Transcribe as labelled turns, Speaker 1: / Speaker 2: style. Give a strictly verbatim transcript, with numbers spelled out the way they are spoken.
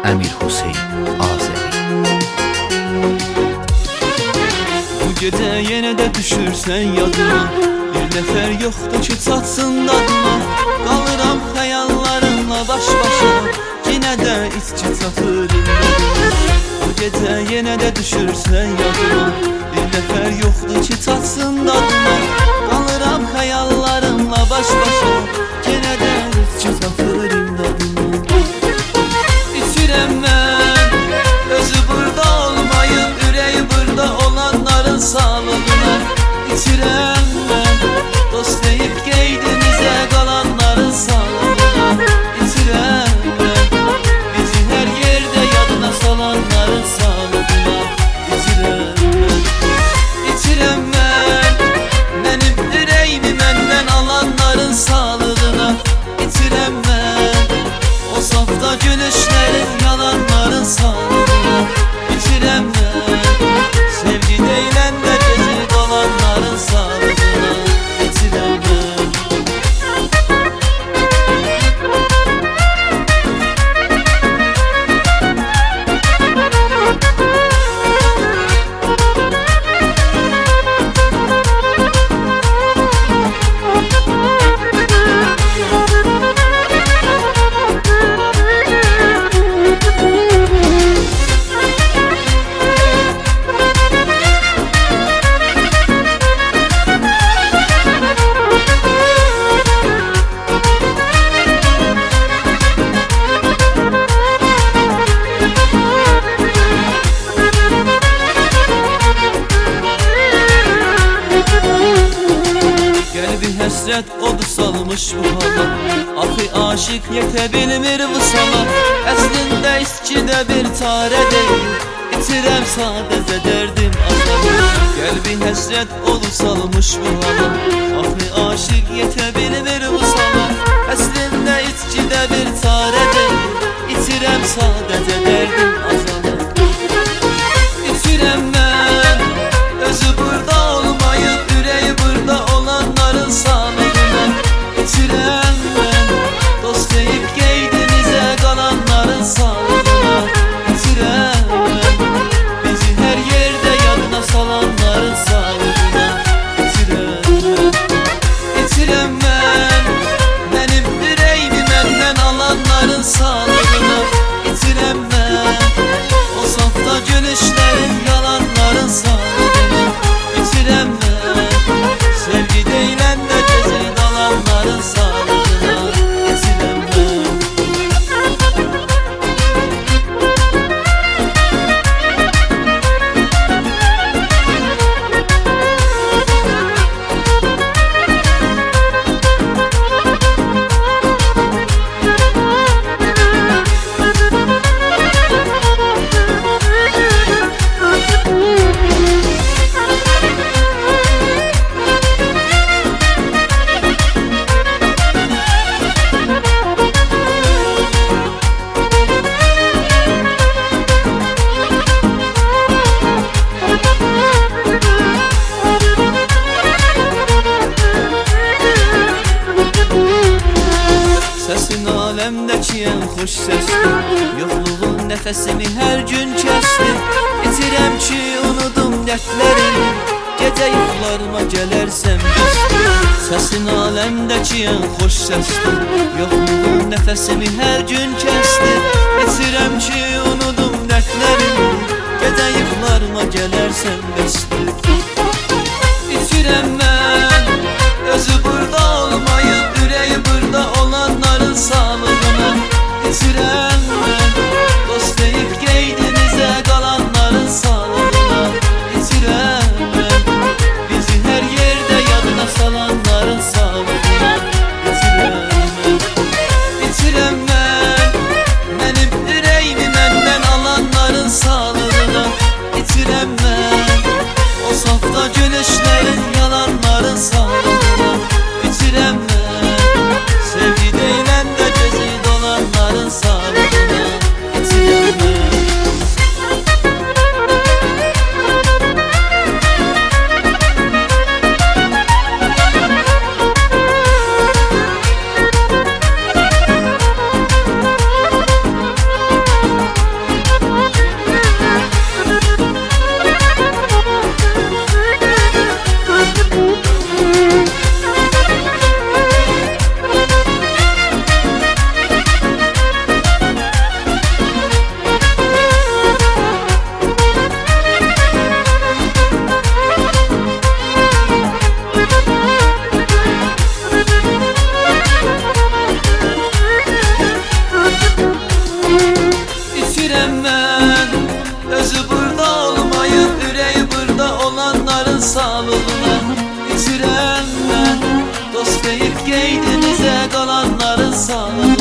Speaker 1: Əmir Hüseyn Azəri.
Speaker 2: Bu gecə yenə də düşürsən yadıma, bir nəfər yoxdur ki çatsın dadıma. Qalıram xəyallarımla baş başa, yenə də içki çatır imdadıma. Bu gecə yenə də düşürsən yadıma, bir nəfər yoxdur ki çatsın dadıma. Qalıram xəyallarımla baş başa, yenə də içki çatır imdadıma. İçirəm mən, özü burada olmayın, ürəyi burada olanların sağlığına. İçirəm mən, dost deyib qeydimizə qalanların sağlığına. İçirəm mən, bizi hər yerdə yadına salanların sağlığına. İçirəm mən, içirəm mən, mənim ürəyimi məndən alanların sağlığına. İçirəm mən, o safda gülüşlərin yalanların sağlığına. İçirəm mən, sevgi deyilən də gezi qalanların sağlığına. İçirəm mən. Həsrət odu salmış bu hala, axı aşık yetə bilmir vısala. Əslində içkidə bir çarə deyil, itirəm sadəcə dərdim azalır. Qəlbi həsrət odu salmış bu hala, axı aşık yetə bilmir vısala. Əslində içkidə bir çarə deyil, itirəm sadəcə dərdim azalır. İçirəm mən, özü burada olmayıb, ürəyi burada olanların sağlığına. İçirəm mən, dost deyib qeydimizə qalanların sağlığına. İçirəm mən, bizi hər yerdə yadına salanların sağlığına. İçirəm mən, içirəm mən, mənim ürəyimi məndən alanların sağlığına. İçirəm mən, o safta gülüşlərin yalanların sağlığına. İçirəm mən, sevgi deyilən də gezi qalanların sağlığına. İçirəm mən. Səsin aləmdəki ən xoş səsdir, yoxluğun nəfəsimi hər gün kəsdir. İtirəm ki unudum dərdlərimi, gecə yuxularıma gələrsən bizdir. Səsin aləmdəki ən xoş səsdir, yoxluğun nəfəsimi hər gün kəsdir. İtirəm ki unudum dərdlərimi, gecə yuxularıma gələrsən bizdir. İtirəm mən, özü burada olmayıb, ürəyi burada olanların sağlığına. İçirəm mən, dost deyib qeydimizə qalanların sağlığına. İçirəm mən, bizi hər yerdə yadına salanların sağlığına. İçirəm mən, içirəm mən, mənim ürəyimi məndən alanların sağlığına. İçirəm mən, o safta gülüşlərin yalanları. dost deyib qeydimizə qalanların sağlığı.